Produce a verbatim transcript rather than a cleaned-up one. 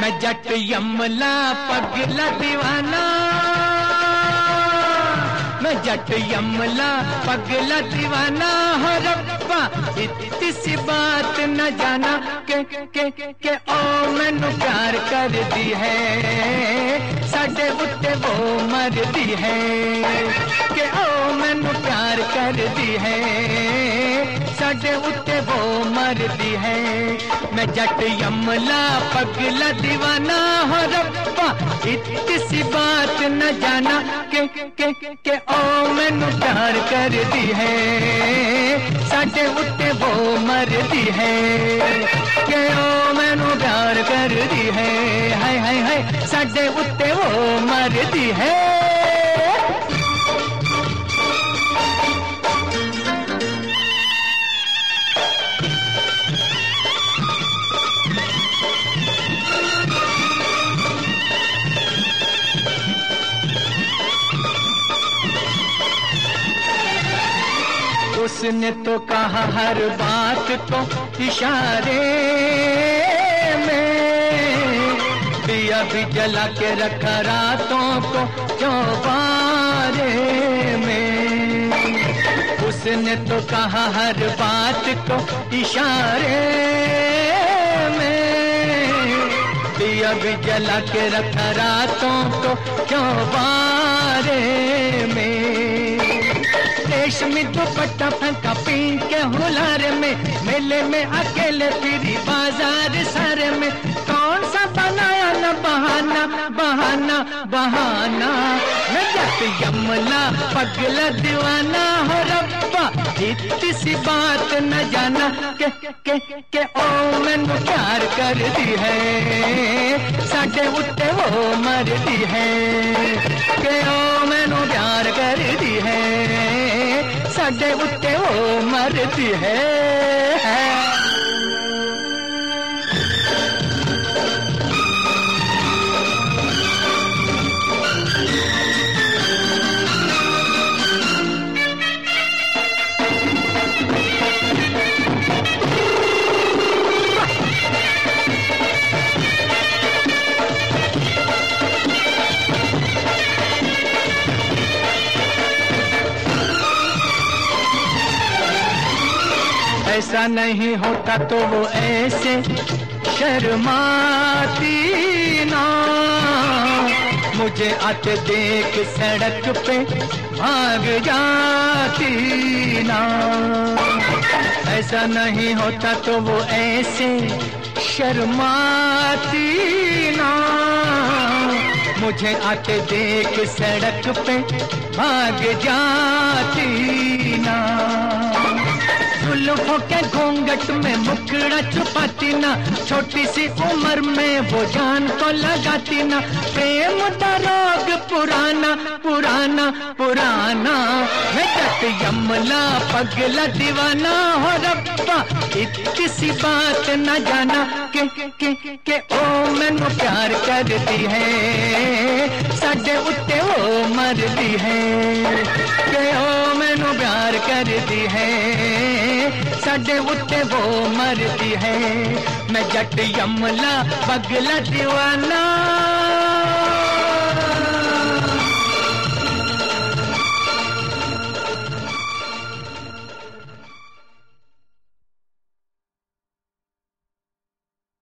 मैं जट यमला पगला दीवाना, मैं जट यमला पगला दीवाना हो रब्बा इतनी सी बात न जाना के के के ओ मैनू प्यार कर दी है साडे उत्ते वो मर दी है के ओ मैनू प्यार कर दी है साडे उत्ते वो मर दी है। मैं जट यमला पगला दीवाना हो रब्बा इतनी सी बात न जाना के के के ओ मैनू प्यार कर दी है साडे उत्ते वो मर दी है के ओ मैनू प्यार कर दी है हाय हाय हाय साडे उत्ते वो मर दी है। उसने तो कहा हर बात को इशारे में, दिया भी जला के रखा रातों को चौबारे में। उसने तो कहा हर बात को इशारे में, दिया भी जला के रखा रातों को चौबारे में। रेशमी दुपट्टा फेंका पिंक के हुलारे में, मेले में अकेले फिरी बाजार सारे में। कौन सा बनाया न बहाना बहाना बहाना, मैं जट यमला पगला दीवाना हो रब्बा इतनी सी बात न जाना के के के ओ मैनू प्यार कर दी है साडे उत्ते वो मर दी है के ओ मैनू प्यार कर दी है साडे उत्ते वो मरदी है। ऐसा नहीं होता तो वो ऐसे शर्माती ना, मुझे आते देख सड़क पे भाग जाती ना। ऐसा नहीं होता तो वो ऐसे शर्माती ना, मुझे आते देख सड़क पे भाग जाती ना। जुल्फों के घूंघट में मुखड़ा छुपाती ना, छोटी सी उम्र में वो जान को लगाती ना। प्रेम का रोग पुराना पुराना पुराना, मैं जट यमला पगला दीवाना हो रब्बा इतनी सी बात न जाना के के के ओ मैनू प्यार कर दी है साडे उत्ते वो मर दी है के ओ मैनू प्यार कर दी है साडे उत्ते वो मरदी है। मैं जट यमला पगला दीवाना।